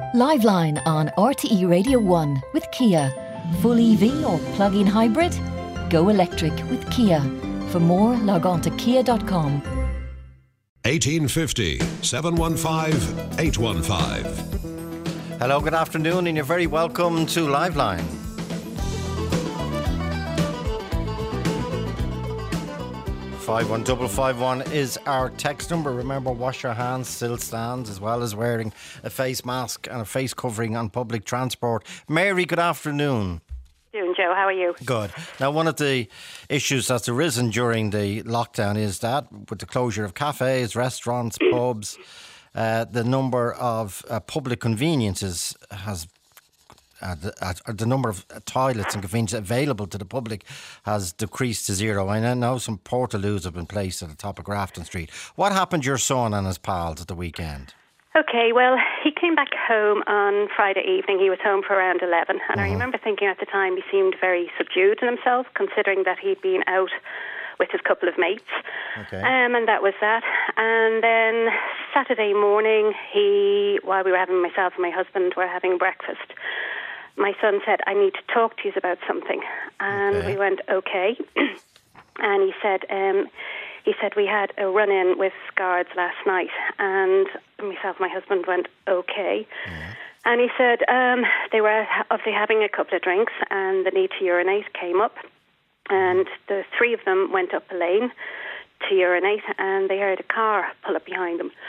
Liveline on RTE Radio 1 with Kia. Full EV or plug-in hybrid? Go electric with Kia. For more, log on to kia.com. 1850 715 815. Hello, good afternoon, and you're very welcome to Liveline. Five one 551 is our text number. Remember, wash your hands still stands, as well as wearing a face mask and a face covering on public transport. Mary, good afternoon. Doing, Joe, how are you? Good. Now, one of the issues that's arisen during the lockdown is that with the closure of cafes, restaurants, pubs, the number of public conveniences has the number of toilets and conveniences available to the public has decreased to zero. I know some portaloos have been placed at the top of Grafton Street. What happened to your son and his pals at the weekend? Okay, well, he came back home on Friday evening. He was home for around 11. And I remember thinking at the time he seemed very subdued in himself, considering that he'd been out with his couple of mates. Okay. And that was that. And then Saturday morning, while we were myself and my husband were having breakfast, my son said, "I need to talk to you about something." And we went, okay. And he said, we had a run-in with guards last night. And myself and my husband went, okay. Yeah. And he said they were obviously having a couple of drinks and the need to urinate came up. And the three of them went up a lane to urinate and they heard a car pull up behind them.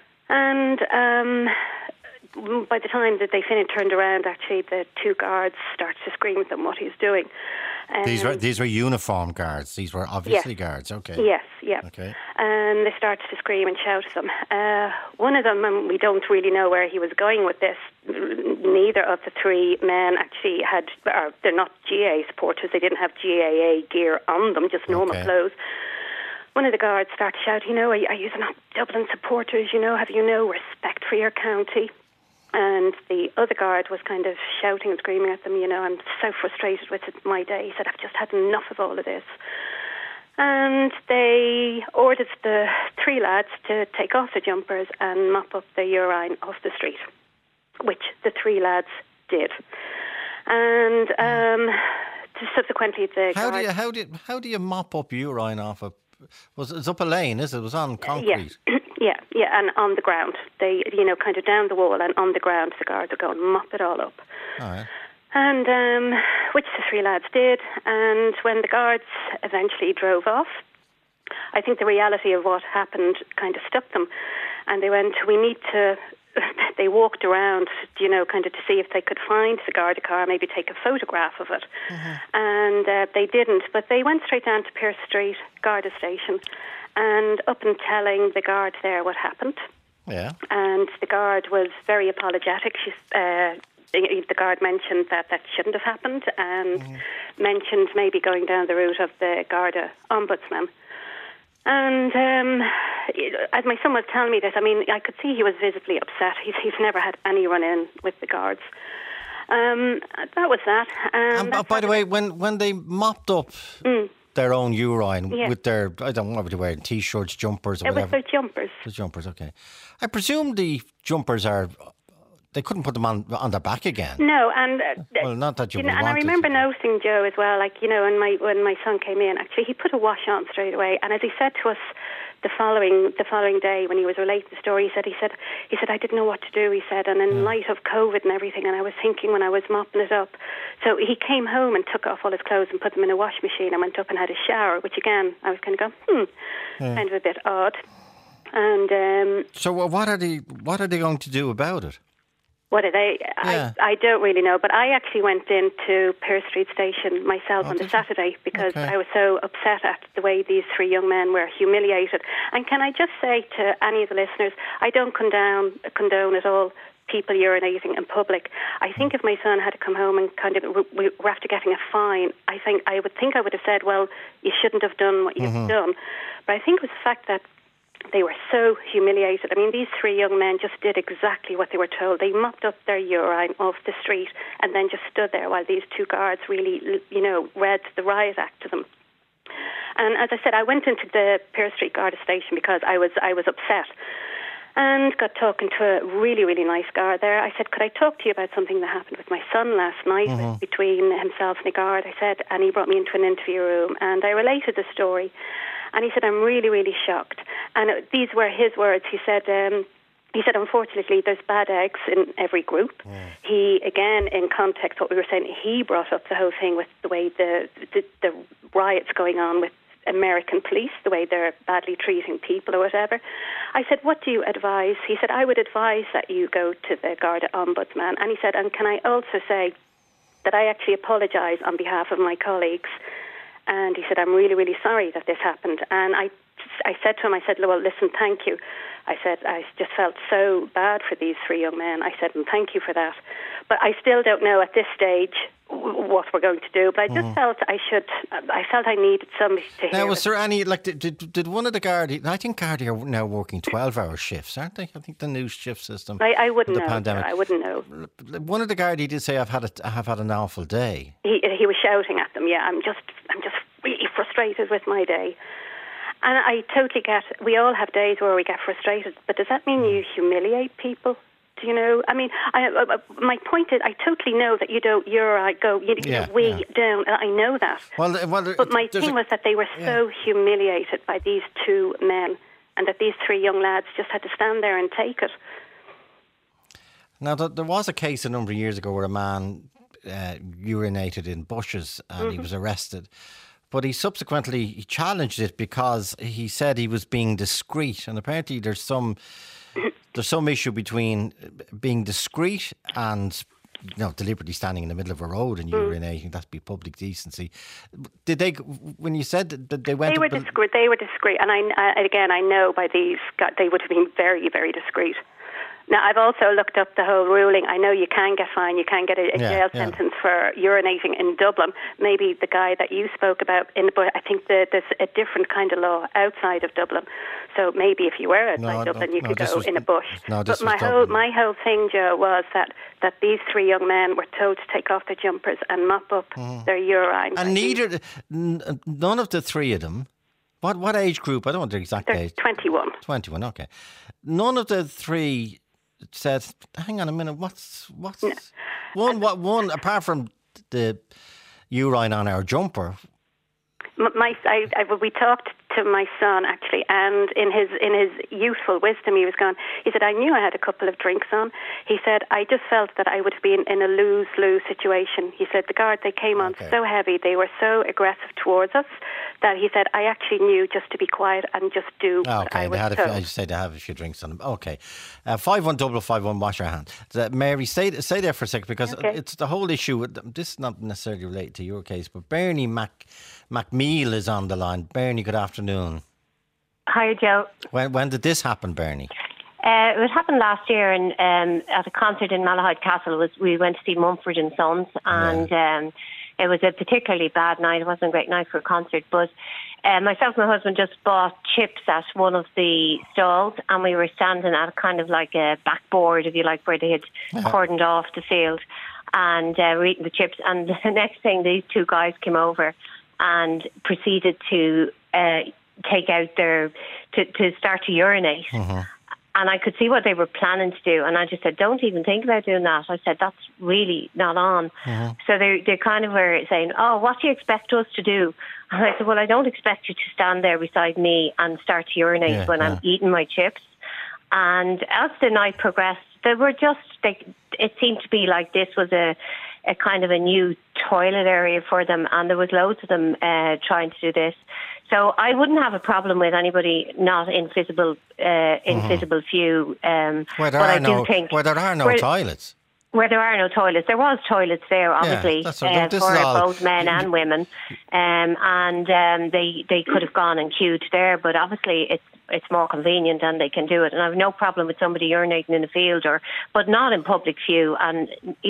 And by the time that they turned around, actually, the two guards started to scream at them what he was doing. These were uniformed guards. These were obviously guards. Okay. Yes. Yeah. Okay. And they started to scream and shout at them. One of them, and we don't really know where he was going with this. Neither of the three men actually they're not GAA supporters. They didn't have GAA gear on them, just normal clothes. One of the guards started to shout, are you not Dublin supporters? Have you no respect for your county? And the other guard was kind of shouting and screaming at them, I'm so frustrated with my day. He said, I've just had enough of all of this. And they ordered the three lads to take off the jumpers and mop up the urine off the street, which the three lads did. And subsequently the How do you mop up urine off it's up a lane, is it? It was on concrete. Yeah, and on the ground. They, kind of down the wall and on the ground, the guards would go and mop it all up. All right. And which the three lads did. And when the guards eventually drove off, I think the reality of what happened kind of stuck them. And they went, they walked around, kind of to see if they could find the Garda car, maybe take a photograph of it. And they didn't, but they went straight down to Pearse Street Garda station and up and telling the guard there what happened. Yeah. And the guard was very apologetic. The guard mentioned that shouldn't have happened and mentioned maybe going down the route of the Garda ombudsman. And as my son was telling me this, I could see he was visibly upset. He's never had any run-in with the guards. That was that. And by the way, when they mopped up their own urine with their, I don't know what they were wearing, T-shirts, jumpers, or whatever. It was their jumpers. The jumpers, okay. I presume the jumpers they couldn't put them on their back again. No, and well, not that you and I remember noticing, Joe, as well. When my son came in, actually, he put a wash on straight away. And as he said to us the following day when he was relating the story, he said, I didn't know what to do. He said, and in light of COVID and everything, and I was thinking when I was mopping it up. So he came home and took off all his clothes and put them in a wash machine and went up and had a shower. Which again, I was kind of going, kind of a bit odd. And so what are they going to do about it? What are they? Yeah. I don't really know, but I actually went into Pearse Street Station myself on the Saturday because I was so upset at the way these three young men were humiliated. And can I just say to any of the listeners, I don't condone at all people urinating in public. I think if my son had to come home and kind of we were after getting a fine, I would have said, well, you shouldn't have done what you've done. But I think it was the fact that they were so humiliated. These three young men just did exactly what they were told. They mopped up their urine off the street and then just stood there while these two guards really, read the riot act to them. And as I said, I went into the Pearse Street Garda station because I was upset. and got talking to a really, really nice guard there. I said, could I talk to you about something that happened with my son last night between himself and the guard? I said, and he brought me into an interview room, and I related the story. And he said, I'm really, really shocked. And these were his words. He said, unfortunately, there's bad eggs in every group. He, again, in context, what we were saying, he brought up the whole thing with the way the riots going on with American police, the way they're badly treating people or whatever. I said, what do you advise? He said, I would advise that you go to the Garda Ombudsman. And he said, and can I also say that I actually apologise on behalf of my colleagues. And he said, I'm really, really sorry that this happened. And I said to him, I said, well, listen, thank you. I said, I just felt so bad for these three young men. I said, and thank you for that. But I still don't know at this stage what we're going to do. But I just felt I needed somebody to hear. Now, was there any, like, did one of the Gardaí, I think Gardaí are now working 12-hour shifts, aren't they? I think the new shift system. I wouldn't know. Pandemic. I wouldn't know. One of the Gardaí did say, I have had an awful day. He was shouting at them, yeah, I'm just really frustrated with my day. And I totally get, we all have days where we get frustrated, but does that mean you humiliate people? Do you know? I mean, my point is, I totally know that you don't, I go, we don't, I know that. But my thing was that they were so humiliated by these two men, and that these three young lads just had to stand there and take it. Now, there was a case a number of years ago where a man urinated in bushes and he was arrested. But he subsequently challenged it because he said he was being discreet, and apparently there's some issue between being discreet and deliberately standing in the middle of a road and urinating. That'd be public decency. Did they? When you said that they went, they were discreet. They were discreet, and I know by these they would have been very, very discreet. Now, I've also looked up the whole ruling. I know you can get fined, you can get a jail sentence for urinating in Dublin. Maybe the guy that you spoke about, but I think there's a different kind of law outside of Dublin. So maybe if you were outside Dublin, you could go in a bush. But my whole thing, Joe, was that these three young men were told to take off their jumpers and mop up their urine. And none of the three of them. What age group? I don't want the exact age. 21. 21. Okay. None of the three said, hang on a minute, what's one apart from the urine on our jumper? We talked to my son actually, and in his youthful wisdom, he said, I knew I had a couple of drinks on. He said, I just felt that I would have been in a lose-lose situation. He said, the guard, they came on so heavy, they were so aggressive towards us, that he said, I actually knew just to be quiet and just do what I was told. I just said they have a few drinks on them. Okay. 515551, wash your hands. Mary, stay there for a second, because it's the whole issue. This is not necessarily related to your case, but Bernie McMeal is on the line. Bernie, good afternoon. Hi, Joe. When did this happen, Bernie? It happened last year at a concert in Malahide Castle. We went to see Mumford and Sons, and it was a particularly bad night. It wasn't a great night for a concert, but myself and my husband just bought chips at one of the stalls, and we were standing at kind of like a backboard, if you like, where they had cordoned off the field, and we're eating the chips. And the next thing, these two guys came over and proceeded to take out to start to urinate. And I could see what they were planning to do. And I just said, don't even think about doing that. I said, that's really not on. So they kind of were saying, oh, what do you expect us to do? And I said, well, I don't expect you to stand there beside me and start to urinate when I'm eating my chips. And as the night progressed, they were it seemed to be like this was a kind of a new toilet area for them, and there was loads of them trying to do this. So I wouldn't have a problem with anybody not in visible view. Where there are no toilets. Where there are no toilets. There was toilets there, obviously, for both men and women. And they could have gone and queued there, but obviously it's more convenient and they can do it. And I have no problem with somebody urinating in the field, but not in public view. And,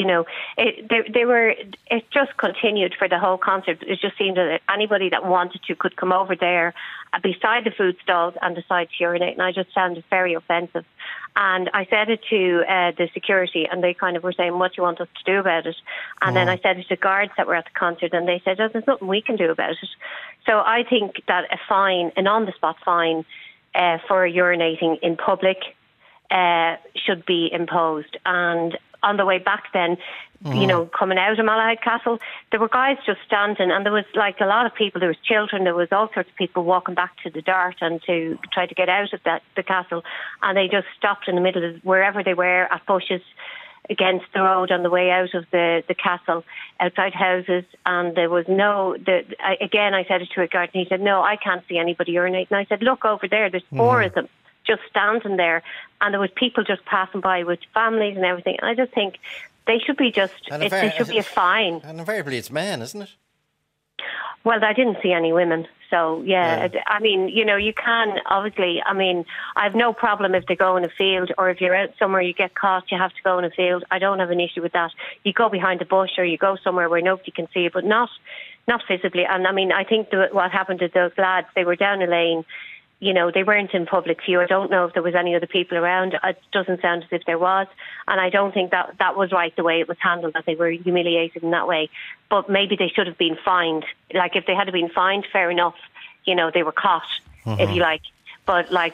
it just continued for the whole concert. It just seemed that anybody that wanted to could come over there beside the food stalls and decide to urinate. And I just found it very offensive. And I said it to the security, and they kind of were saying, what do you want us to do about it? And then I said it to guards that were at the concert, and they said, oh, there's nothing we can do about it. So I think that an on-the-spot fine for urinating in public should be imposed. And on the way back then, you know, coming out of Malahide Castle, there were guys just standing, and there was like a lot of people. There was children, there was all sorts of people walking back to the Dart and to try to get out of the castle, and they just stopped in the middle of wherever they were, at bushes against the road on the way out of the castle, outside houses, and there was again, I said it to a guard, and he said, no, I can't see anybody urinate. And I said, look over there, there's four of them just standing there, and there was people just passing by with families and everything. And I just think they should be there should be a fine. And invariably it's men, isn't it? Well, I didn't see any women. So, yeah, I mean, you know, you can, obviously, I mean, I have no problem if they go in a field, or if you're out somewhere, you get caught, you have to go in a field. I don't have an issue with that. You go behind a bush, or you go somewhere where nobody can see you, but not visibly. And, I mean, I think what happened to those lads, they were down a lane. You know, they weren't in public view. I don't know if there was any other people around. It doesn't sound as if there was. And I don't think that was right, the way it was handled, that they were humiliated in that way. But maybe they should have been fined. Like, if they had been fined, fair enough. You know, they were caught, if you like. But, like,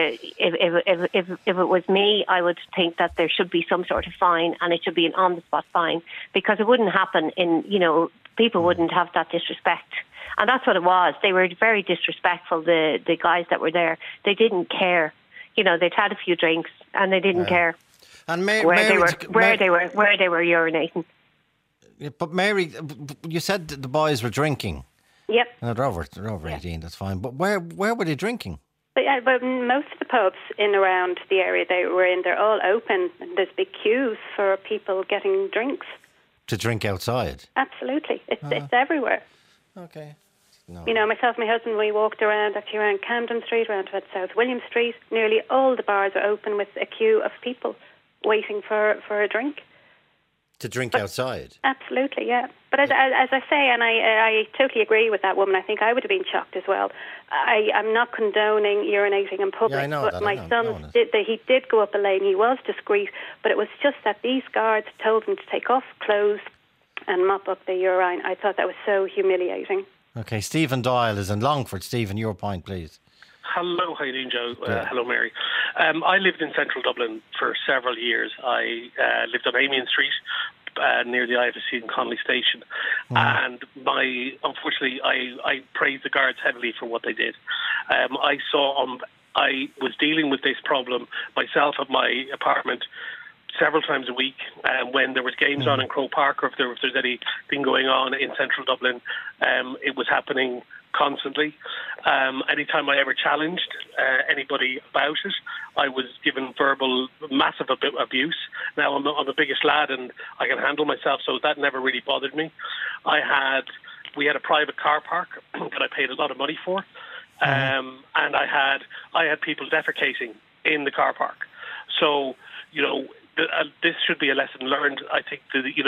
if it was me, I would think that there should be some sort of fine, and it should be an on-the-spot fine. Because it wouldn't happen people wouldn't have that disrespect. And that's what it was. They were very disrespectful, the guys that were there. They didn't care. You know, they'd had a few drinks and they didn't care and where they were urinating. But Mary, you said that the boys were drinking. Yep. No, they're over 18, that's fine. But where were they drinking? But most of the pubs in around the area they were in, they're all open. There's big queues for people getting drinks. To drink outside? Absolutely. It's everywhere. Okay. No. You know, myself and my husband, we walked around Camden Street, around at South William Street. Nearly all the bars are open with a queue of people waiting for a drink. To drink outside? Absolutely, yeah. But as I say, and I totally agree with that woman, I think I would have been shocked as well. I'm not condoning urinating in public, yeah, I know but that. my son he did go up a lane, he was discreet, but it was just that these guards told him to take off clothes and mop up the urine. I thought that was so humiliating. Okay, Stephen Doyle is in Longford. Stephen, your point, please. Hello, how are you doing, Joe? Hello, Mary. I lived in central Dublin for several years. I lived on Amiens Street, near the IFSC and Connolly Station. And unfortunately, I praise the guards heavily for what they did. I was dealing with this problem myself at my apartment several times a week when there was games on in Croke Park, or if there's anything going on in central Dublin. It was happening constantly. Anytime I ever challenged anybody about it, I was given verbal massive abuse. Now I'm the biggest lad and I can handle myself, so that never really bothered me. We had a private car park that I paid a lot of money for, and I had people defecating in the car park. So, you know, this should be a lesson learned. I think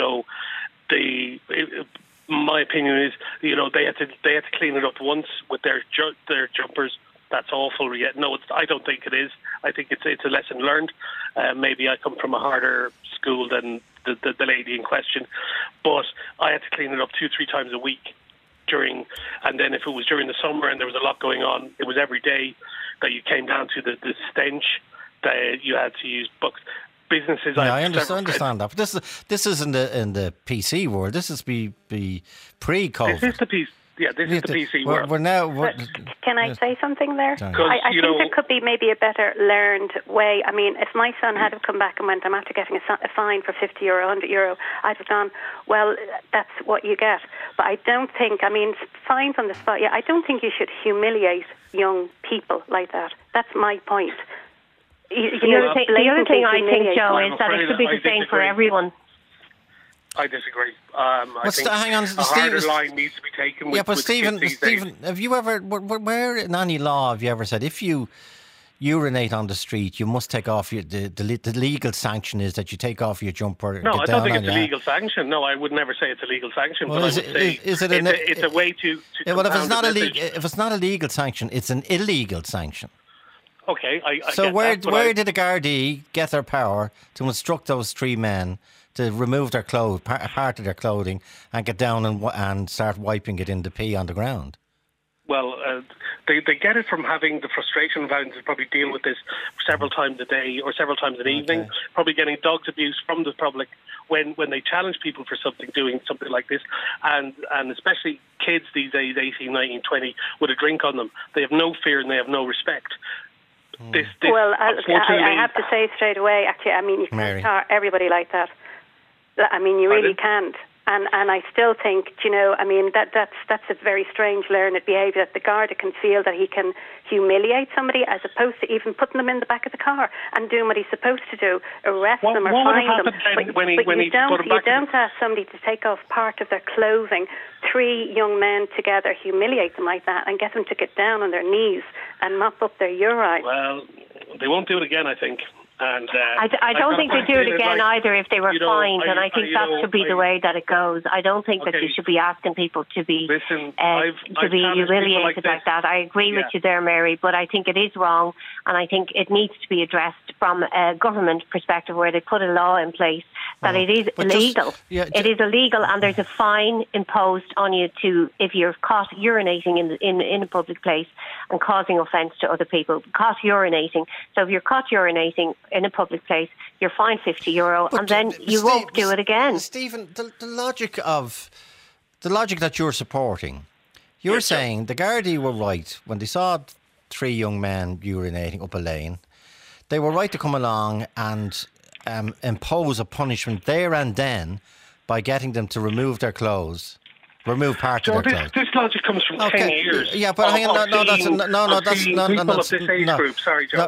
my opinion is, you know, they had to clean it up once with their jumpers. That's awful. Yet no, I don't think it is. I think it's a lesson learned. Maybe I come from a harder school than the lady in question, but I had to clean it up 2-3 times a week and then if it was during the summer and there was a lot going on, it was every day that you came down to the stench that you had to use buckets. Businesses. Yeah, I understand that. But this is in the PC world. This is pre-COVID. This is the PC. Yeah, this is the PC world. Can I say something there? I think there could be maybe a better learned way. I mean, if my son had come back and went, I'm after getting a fine for €50 or €100, I'd have gone, well, that's what you get. But I don't think, fines on the spot, I don't think you should humiliate young people like that. That's my point. The other thing I think, Joe, is that it should be the same for everyone. I disagree. I think hang on, a harder line needs to be taken with but Stephen, have you ever, where in any law have you ever said if you urinate on the street, you must take off the legal sanction is that you take off your jumper? No, I don't think it's a legal sanction. No, I would never say it's a legal sanction. Well, but I would say it's a way to well, if it's not a legal sanction, it's an illegal sanction. Okay, so where did the Gardaí get their power to instruct those three men to remove their clothes, part of their clothing, and get down and start wiping it in the pee on the ground? Well, They get it from having the frustration of having to probably deal with this several times a day or several times an evening, probably getting dogs abuse from the public when they challenge people for doing something like this, and especially kids these days, 18, 19, 20, with a drink on them. They have no fear and they have no respect. Well, I have to say straight away, actually, I mean, you can't tar everybody like that. I mean, you really can't. And I still think, you know, I mean, that's a very strange learned behaviour, that the Garda can feel that he can humiliate somebody as opposed to even putting them in the back of the car and doing what he's supposed to do, arrest them or fine them. But you don't ask somebody to take off part of their clothing, 3 young men together, humiliate them like that and get them to get down on their knees and mop up their urine. Well, they won't do it again, I think. And I don't think they do it again either if they were fined, and I think that should be the way that it goes. I don't think that you should be asking people to be humiliated like that. I agree with you there, Mary, but I think it is wrong, and I think it needs to be addressed from a government perspective where they put a law in place that it is illegal. It is illegal, and there's a fine imposed on you if you're caught urinating in a public place and causing offence to other people. Caught urinating. So if you're caught urinating in a public place, you're fined €50, and then you won't do it again. Stephen, the logic that you're supporting, you're saying the Gardaí were right when they saw 3 young men urinating up a lane. They were right to come along and impose a punishment there and then by getting them to remove their clothes. Remove part of their clothes. This logic comes from 10 years. Yeah, but hang on. That's people of this age group. Sorry, Joe.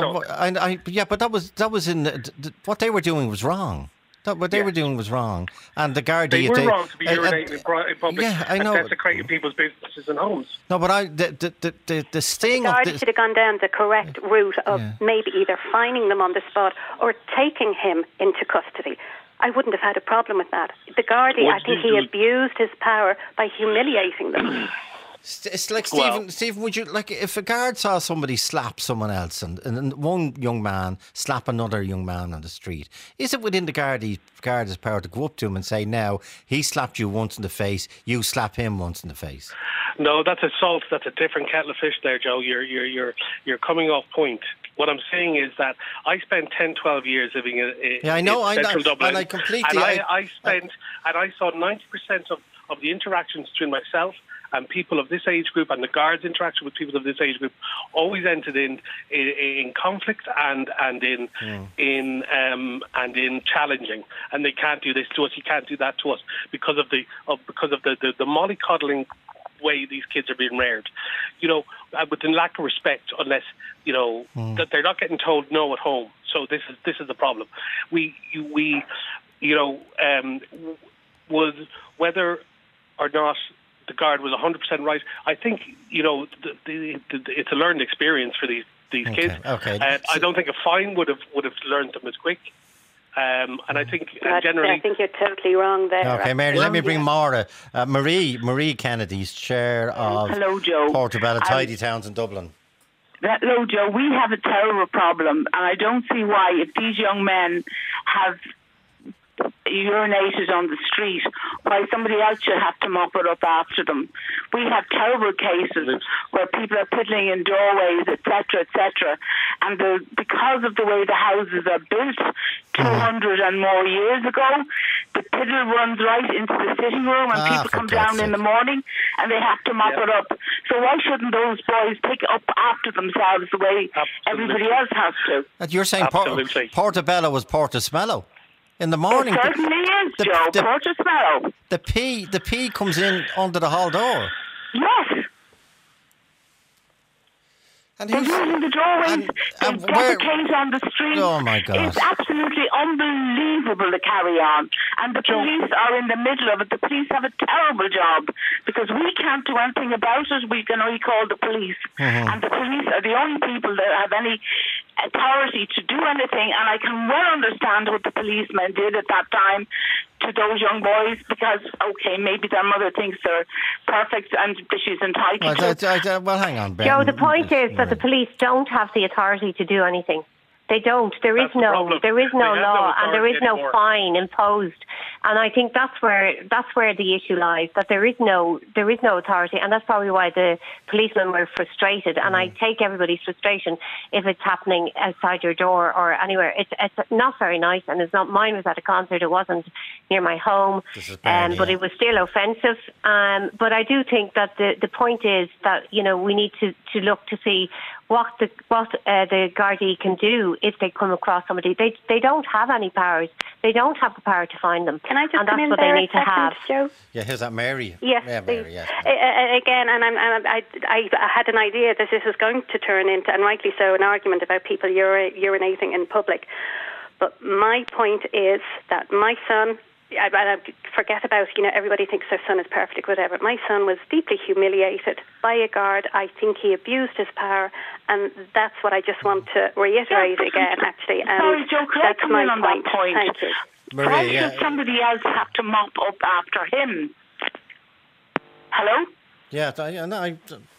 But that was in what they were doing was wrong. What they were doing was wrong, and the Gardaí. They were wrong to be urinating in public and desecrating people's businesses and homes. No, but the sting of this should have gone down the correct route of maybe either fining them on the spot or taking him into custody. I wouldn't have had a problem with that. The Gardaí, I think he abused his power by humiliating them. It's like, Stephen, would you, like, if a guard saw somebody slap someone else and one young man slap another young man on the street, is it within the Garda's power to go up to him and say, now, he slapped you once in the face, you slap him once in the face? No, that's assault. That's a different kettle of fish there, Joe. You're coming off point. What I'm saying is that I spent 10, 12 years living in central Dublin. And I completely... I saw 90% of the interactions between myself and people of this age group, and the Guards' interaction with people of this age group, always ended in conflict and in challenging. And they can't do this to us. You can't do that to us because of the mollycoddling way these kids are being reared, with the lack of respect, unless that they're not getting told no at home. So this is the problem. Was whether or not the Guard was 100% right, I think it's a learned experience for these kids. Okay. I don't think a fine would have learned them as quick. And I think generally... I think you're totally wrong there. Okay, Mary, let me bring Maura. Marie Kennedy's chair of Portobello Tidy Towns in Dublin. Hello, Joe. We have a terrible problem, and I don't see why, if these young men have urinated on the street, why somebody else should have to mop it up after them. We have terrible cases where people are piddling in doorways, etc., and because of the way the houses are built 200 and more years ago, the piddle runs right into the sitting room, and people come down in the morning and they have to mop it up. So why shouldn't those boys pick up after themselves the way everybody else has to? And you're saying Portobello was Portosmello? In the morning, it certainly is, Joe. Portosmello. The pee comes in under the hall door. Yes. And they're using the doorways. They defecate on the street. Oh my God! It's absolutely unbelievable to carry on, and the police are in the middle of it. The police have a terrible job because we can't do anything about it. We can only call the police, and the police are the only people that have any authority to do anything. And I can well understand what the policemen did at that time to those young boys, because maybe their mother thinks they're perfect and she's entitled to. Well, hang on, Ben. Joe, the point is that the police don't have the authority to do anything. They don't. There is no law, and there is no fine imposed And I think that's where the issue lies, that there is no authority, and that's probably why the policemen were frustrated. And I take everybody's frustration if it's happening outside your door or anywhere. It's not very nice, and it's not. Mine was at a concert. It wasn't near my home, but it was still offensive. But I do think that the point is that we need to look to see what the Gardaí can do if they come across somebody. They don't have any powers. They don't have the power to find them. Can I just and come that's in what there they need a second, to have. Joe? Yeah, here's that Mary. Yes, yeah, Mary. Yes. Again, and I had an idea that this was going to turn into, and rightly so, an argument about people urinating in public. But my point is that my son, I forget about, everybody thinks their son is perfect, whatever. My son was deeply humiliated by a guard. I think he abused his power, and that's what I just want to reiterate again, actually. Sorry, Joe, could I come in on that point? Thank you. Maria, why should somebody else have to mop up after him? Hello? Yeah, why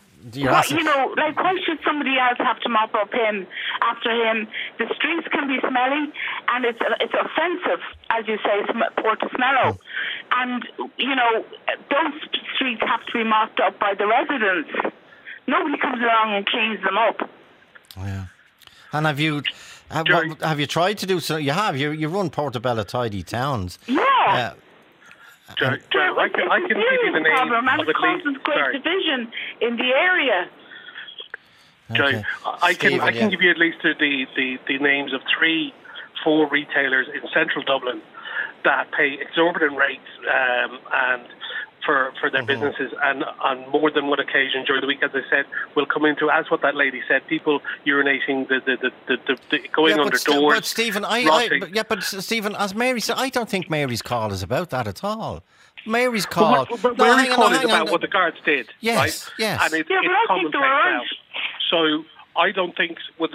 should somebody else have to mop up after him? The streets can be smelly, and it's offensive, as you say, Portosmello. And, those streets have to be mopped up by the residents. Nobody comes along and cleans them up. Yeah. And have you tried to do so? You have. You run Portobello Tidy Towns. Yeah. Joe, I can give you the name problem, and of it causes great division in the area. Joe, I can give you at least the names of 3-4 retailers in central Dublin that pay exorbitant rates and for their businesses, and on more than one occasion during the week, as I said, will come into, as what that lady said, people urinating, the going under doors. But Stephen, Stephen, as Mary said, I don't think Mary's call is about that at all. Mary's call. Mary's call is about what the guards did. Yes, right? yes. And it's common sense now. So I don't think with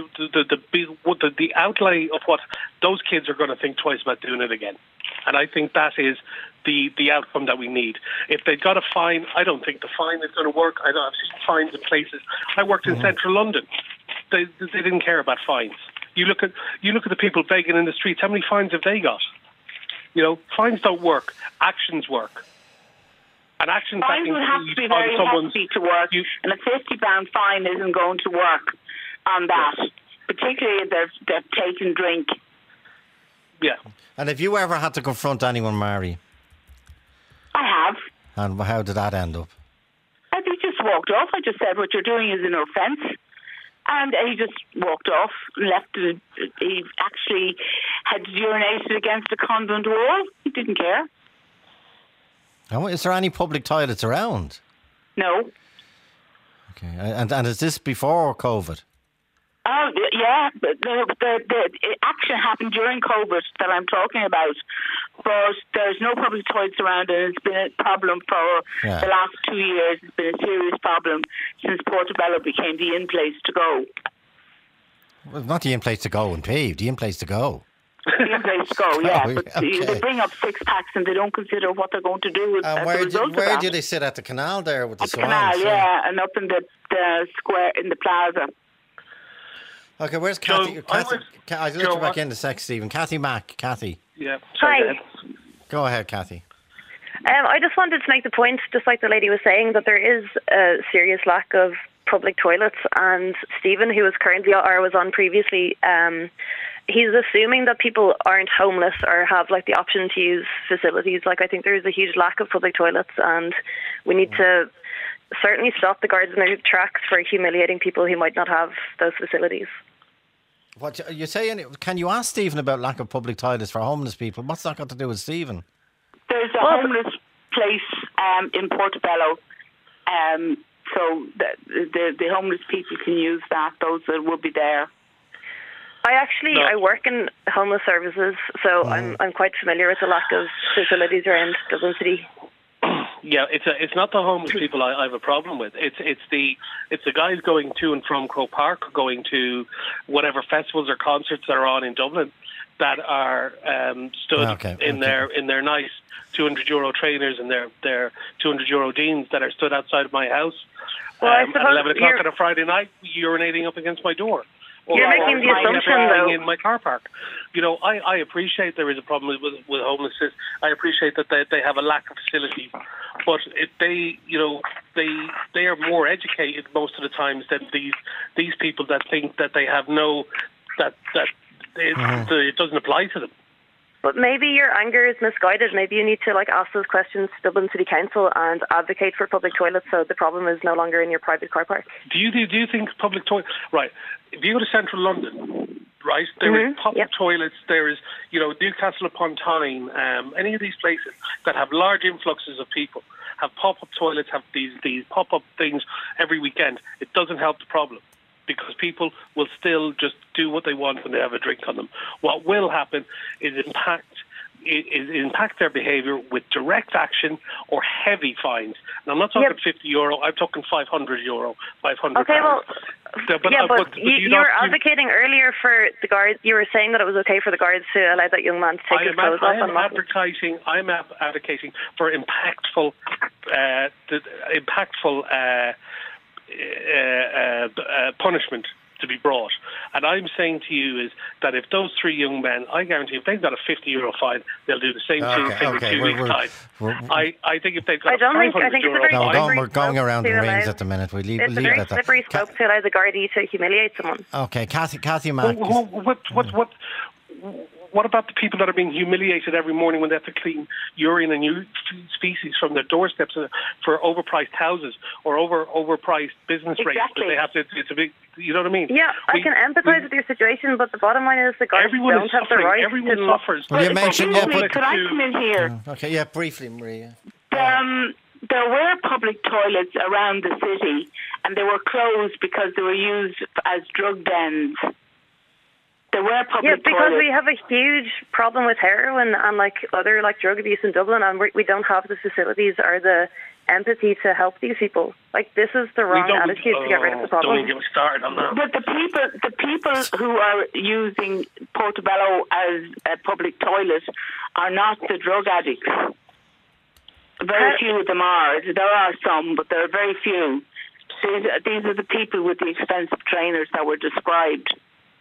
the outlay of what those kids are going to think twice about doing it again. And I think that is the outcome that we need. If they've got a fine, I don't think the fine is going to work. I've seen fines in places. I worked in central London. They didn't care about fines. You look at the people begging in the streets. How many fines have they got? Fines don't work. Actions work. And actions fines would have to be very hefty to work, and a £50 fine isn't going to work on that, particularly if they're taking drink. Yeah. And have you ever had to confront anyone, Mary? I have. And how did that end up? He just walked off. I just said, what you're doing is an offence. And he just walked off, left it. He actually had urinated against a convent wall. He didn't care. Is there any public toilets around? No. Okay. And is this before COVID? Oh, yeah. The action happened during COVID that I'm talking about. But there's no public toilets around, and it's been a problem for the last 2 years. It's been a serious problem since Portobello became the in-place to go. Well, not the in-place to go and paved, the in-place to go. The in-place to go, yeah. But they bring up six-packs and they don't consider what they're going to do with as a result of that. Where do they sit? At the canal there with the swans? At the canal, yeah, and up in the square, in the plaza. Okay, where's Kathy? I'll let you back in a sec, Stephen. Kathy Mack. Kathy. Yeah. Sorry, Go ahead, Kathy. I just wanted to make the point, just like the lady was saying, that there is a serious lack of public toilets. And Stephen, who was on previously, he's assuming that people aren't homeless or have the option to use facilities. I think there is a huge lack of public toilets, and we need to certainly stop the guards in their tracks for humiliating people who might not have those facilities. What you're saying? Can you ask Stephen about lack of public toilets for homeless people? What's that got to do with Stephen? There's a homeless place in Portobello, so the homeless people can use that. Those that will be there. I work in homeless services, so I'm quite familiar with the lack of facilities around Dublin City. Yeah, it's not the homeless people I have a problem with. It's the guys going to and from Croke Park, going to whatever festivals or concerts that are on in Dublin, that are stood in their nice €200 trainers and their €200 Deans that are stood outside of my house at 11 o'clock on a Friday night, urinating up against my door. You're making the assumption, though. In my car park. You know, I appreciate there is a problem with homelessness. I appreciate that they have a lack of facilities, but they are more educated most of the times than these people that think that they have it doesn't apply to them. But maybe your anger is misguided. Maybe you need to ask those questions to Dublin City Council and advocate for public toilets so the problem is no longer in your private car park. Do you think public toilets... Right, if you go to central London, right, there is public toilets, there is, Newcastle upon Tyne, any of these places that have large influxes of people, have pop-up toilets, have these pop-up things every weekend. It doesn't help the problem, because people will still just do what they want when they have a drink on them. What will happen is impact their behaviour with direct action or heavy fines. And I'm not talking €50, I'm talking €500, 500. Okay, well, but you were advocating earlier for the guards. You were saying that it was okay for the guards to allow that young man to take his clothes off. I'm advocating for impactful punishment to be brought. And I'm saying to you is that if those three young men, I guarantee if they've got a €50 fine, they'll do the same thing in 2 weeks' time. I think if they've got we're going around the rings at the minute. We leave it at that. It's a very slippery slope to allow the Gardaí to humiliate someone. Okay, Cathy Mack. What about the people that are being humiliated every morning when they have to clean urine and new species from their doorsteps for overpriced houses or overpriced business rates that they have to? It's a big, you know what I mean? Yeah, I can empathise with your situation, but the bottom line is the guards don't have the right. Everyone suffers. Well, you mentioned, could I come in here? Okay, yeah, briefly, Maria. There were public toilets around the city, and they were closed because they were used as drug dens. There were public because toilets. We have a huge problem with heroin and other drug abuse in Dublin, and we don't have the facilities or the empathy to help these people. This is the wrong attitude to get rid of the problem. Don't get me started on that. But the people who are using Portobello as a public toilet are not the drug addicts. Very few of them are. There are some, but there are very few. These are the people with the expensive trainers that were described.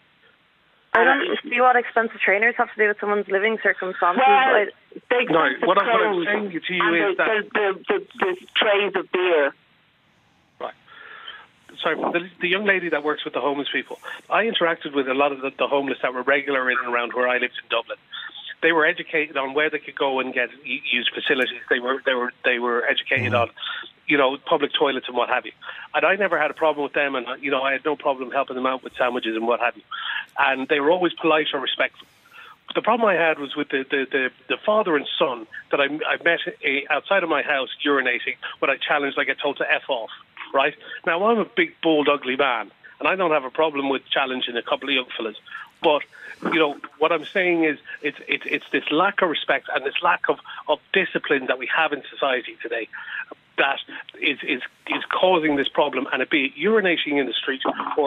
I don't see what expensive trainers have to do with someone's living circumstances. Well, what I'm saying to you is that the trays of beer. Right. Sorry, the young lady that works with the homeless people. I interacted with a lot of the homeless that were regular in and around where I lived in Dublin. They were educated on where they could go and use facilities. They were educated on, public toilets and what have you. And I never had a problem with them, and I had no problem helping them out with sandwiches and what have you. And they were always polite or respectful. The problem I had was with the father and son that I met outside of my house urinating. When I challenged, I get told to F off. Right now, I'm a big, bold, ugly man, and I don't have a problem with challenging a couple of young fellas. But what I'm saying is it's this lack of respect and this lack of discipline that we have in society today that is causing this problem, and it be urinating in the street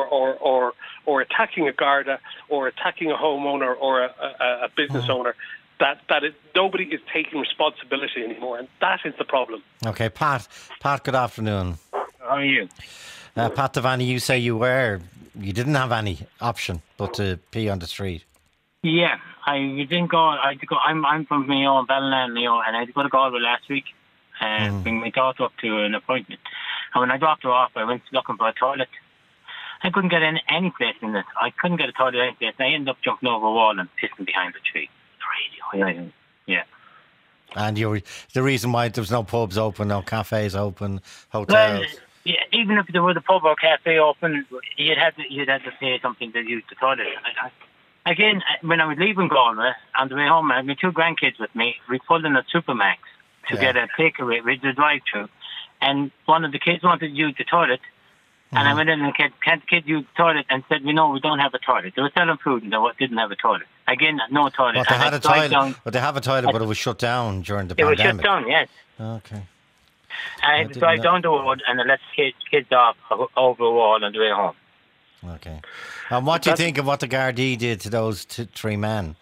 or attacking a Garda or attacking a homeowner or a business owner. That nobody is taking responsibility anymore, and that is the problem. Okay, Pat, good afternoon. How are you? Pat Devaney, you say you didn't have any option but to pee on the street. Yeah, I didn't go. I had to go. I'm from Mayo, Ballina, Mayo, and I had to go to Galway last week and bring my daughter up to an appointment. And when I dropped her off, I went looking for a toilet. I couldn't get in any place in it. I couldn't get a toilet any place. I ended up jumping over a wall and pissing behind the tree. The radio. Yeah. And the reason why there was no pubs open, no cafes open, hotels. Well, yeah, even if there was a pub or cafe open, you'd have to pay something to use the toilet. Again, when I was leaving Galway on the way home, I had my two grandkids with me. We pulled in a Supermax to get a takeaway with the drive-thru, and one of the kids wanted to use the toilet, and I went in and can't the kid use the toilet, and said, we don't have a toilet. They were selling food and they didn't have a toilet. Again, no toilet. But they had a toilet. But they have a toilet, but it was shut down during the pandemic. It was shut down, yes. Okay. I had to drive down the road and I let the kids off over a wall on the way home. Okay. And what do you think of what the Gardaí did to those three men?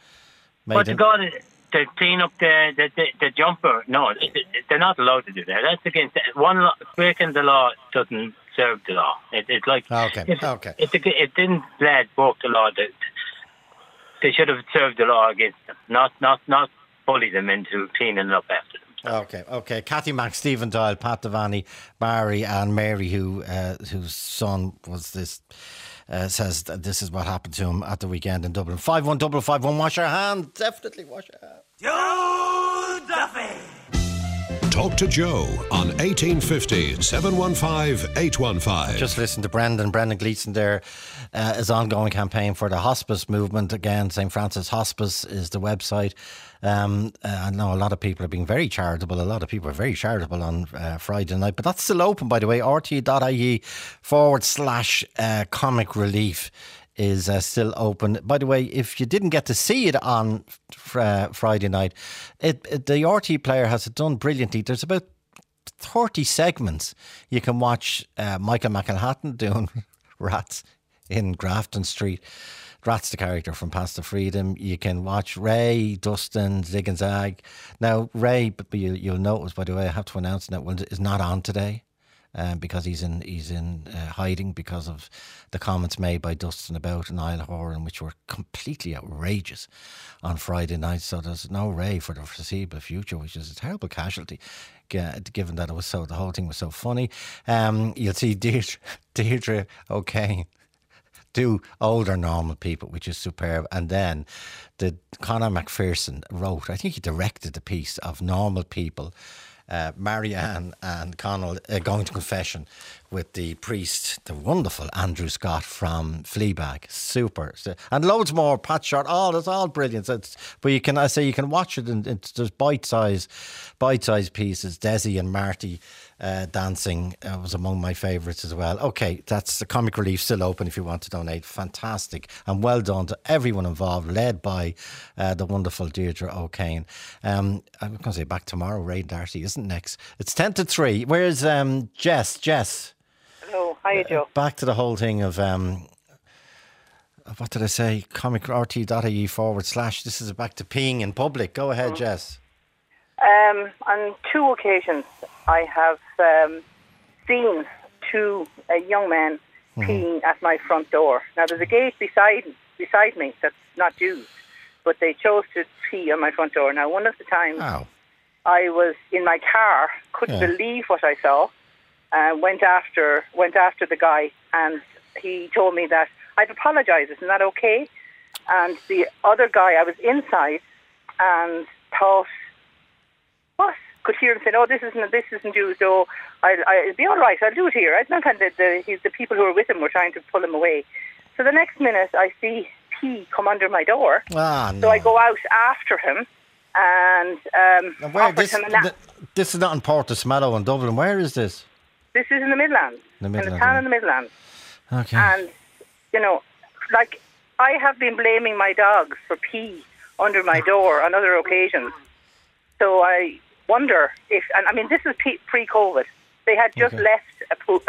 To clean up the jumper, no, they're not allowed to do that. That's against breaking the law doesn't serve the law. It's like Okay. If it didn't broke the law, they should have served the law against them, not bully them into cleaning up after them. Okay. Kathy Mack, Stephen Doyle, Pat Devaney, Barry and Mary, whose son was this, says that this is what happened to him at the weekend in Dublin. 51551, wash your hands. Definitely wash your hands. Joe Duffy. Talk to Joe on 1850 715 815. Just listen to Brendan Gleeson there. His ongoing campaign for the hospice movement. Again, St. Francis Hospice is the website. I know a lot of people are being very charitable. A lot of people are very charitable on Friday night, but that's still open, by the way. RTE.ie/comic relief is still open. By the way, if you didn't get to see it on Friday night, the RTE player has it done brilliantly. There's about 30 segments. You can watch Michael McElhatton doing Rats in Grafton Street. Rat's the character from Past the Freedom. You can watch Ray, Dustin, Zig and Zag. Now, Ray, you'll notice, by the way, I have to announce that one is not on today. Because he's in hiding because of the comments made by Dustin about Niall Horan, which were completely outrageous on Friday night. So there's no Ray for the foreseeable future, which is a terrible casualty, given that the whole thing was so funny. You'll see Deirdre O'Kane do older normal people, which is superb. And then Conor McPherson wrote, I think he directed the piece of normal people. Marianne and Connell going to confession with the priest, the wonderful Andrew Scott from Fleabag. Super. And loads more. Pat Short. It's all brilliant. But you can watch it and there's bite-sized pieces. Desi and Marty dancing was among my favourites as well. Okay, that's the Comic Relief, still open if you want to donate. Fantastic and well done to everyone involved, led by the wonderful Deirdre O'Kane. I'm going to say back tomorrow. Ray Darcy isn't next. It's 10 to 3. Where's Jess? Hello, hiya Joe. Back to the whole thing of what did I say? comicrt.ie/. This is back to peeing in public. Go ahead, Jess. On 2 occasions, I have seen 2 young men peeing at my front door. Now, there's a gate beside me that's not used, but they chose to pee on my front door. Now, one of the times I was in my car, couldn't believe what I saw, went after the guy, and he told me that I'd apologise, isn't that okay? And the other guy, I was inside and thought, what? Could hear him saying, "Oh, this isn't you, so I'll be all right. I'll do it here." I don't think that the people who were with him were trying to pull him away. So the next minute, I see pee come under my door. No. So I go out after him and offered him a nap. This is not in Portosmallow in Dublin. Where is this? This is in the Midlands. In the town in the Midlands. Okay. And I have been blaming my dogs for pee under my door on other occasions. So I wonder if, and I mean, this is pre-COVID. They had just left a pub,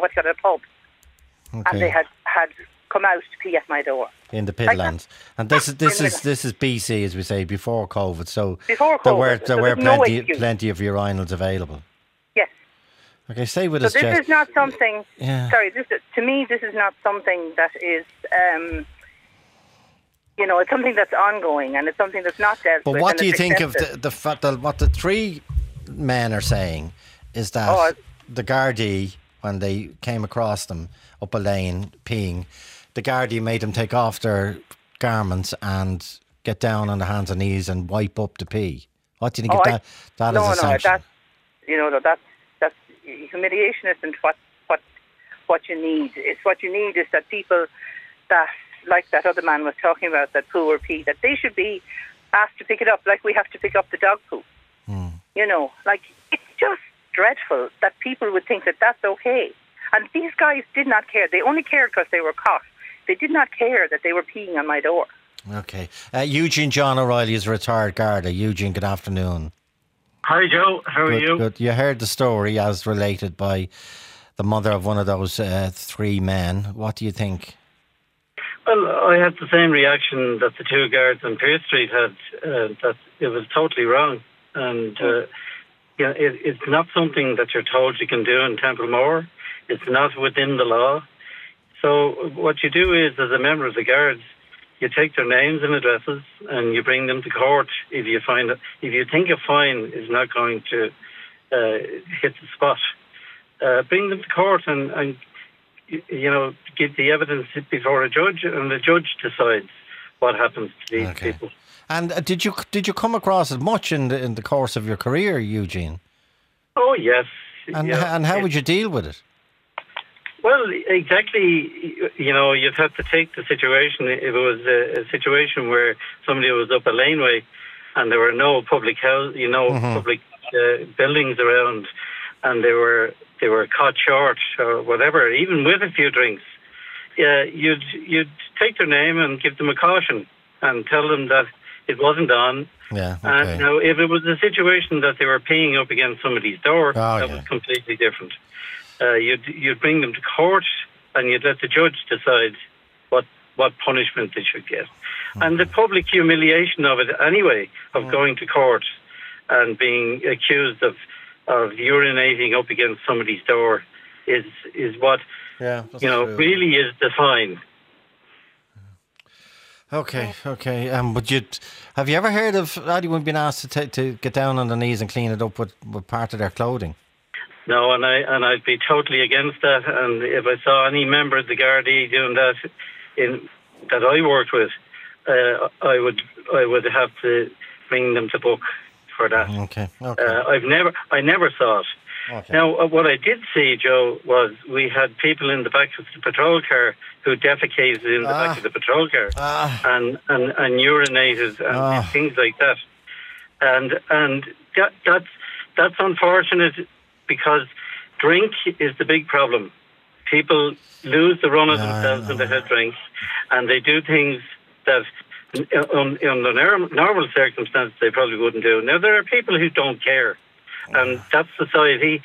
and they had come out to pee at my door in the Midlands. And this is BC, as we say, before COVID. So before COVID, there were plenty of urinals available. Yes. Okay, stay with us, Jess. So this is not something. Yeah. Sorry, to me, this is not something that is. It's something that's ongoing and it's something that's not dealt with. But what do you think of the fact that what the 3 men are saying is that the Gardaí, when they came across them up a lane peeing, the Gardaí made them take off their garments and get down on their hands and knees and wipe up the pee. What do you think of that? That is a sanction. That's humiliation isn't what you need. It's what you need is that people that, like that other man was talking about, that poo or pee, that they should be asked to pick it up like we have to pick up the dog poo. It's just dreadful that people would think that that's okay. And these guys did not care. They only cared because they were caught. They did not care that they were peeing on my door. Okay. Eugene John O'Reilly is a retired Garda. Eugene, good afternoon. Hi, Joe. How are you? Good. You heard the story as related by the mother of one of those 3 men. What do you think? Well, I had the same reaction that the 2 guards on Pearse Street had, that it was totally wrong. And it's not something that you're told you can do in Templemore. It's not within the law. So what you do is, as a member of the Guards, you take their names and addresses and you bring them to court if you think a fine is not going to hit the spot. Bring them to court and give the evidence before a judge, and the judge decides what happens to these people. And did you come across it much in the course of your career, Eugene? Oh yes. And how would you deal with it? Well, exactly. You'd have to take the situation. If it was a situation where somebody was up a laneway and there were no public public buildings around, and they were caught short or whatever, even with a few drinks, you'd take their name and give them a caution and tell them that it wasn't on. Yeah. Okay. And now, if it was a situation that they were peeing up against somebody's door, that was completely different. You'd bring them to court and you'd let the judge decide what punishment they should get. And the public humiliation of it anyway, of going to court and being accused of urinating up against somebody's door is what really is the fine. Okay. But have you ever heard of anyone being asked to get down on their knees and clean it up with part of their clothing? No, and I'd be totally against that. And if I saw any member of the Gardaí doing that that I worked with, I would have to bring them to book for that. Okay. I never saw it. Okay. Now, what I did see, Joe, was we had people in the back of the patrol car who defecated in the back of the patrol car and urinated and things like that. And that's unfortunate, because drink is the big problem. People lose the run of themselves when they have drinks, and they do things that in the normal circumstances they probably wouldn't do. Now, there are people who don't care, and that's society,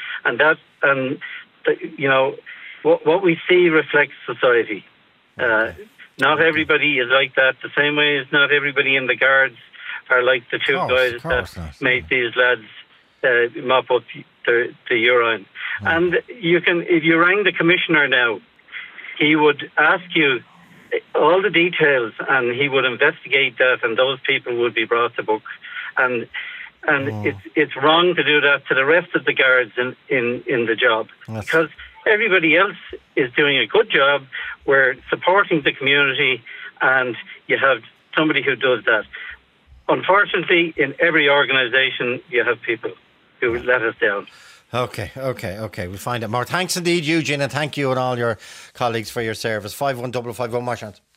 what we see reflects society. Not everybody is like that, the same way as not everybody in the Guards are like the two guys that made these lads mop up the urine. And if you rang the commissioner now, he would ask you all the details, and he would investigate that, and those people would be brought to book. And it's wrong to do that to the rest of the Guards in the job, because everybody else is doing a good job. We're supporting the community, and you have somebody who does that. Unfortunately, in every organisation, you have people who let us down. Okay. We'll find out more. Thanks indeed, Eugene, and thank you and all your colleagues for your service. 51551 Marchant.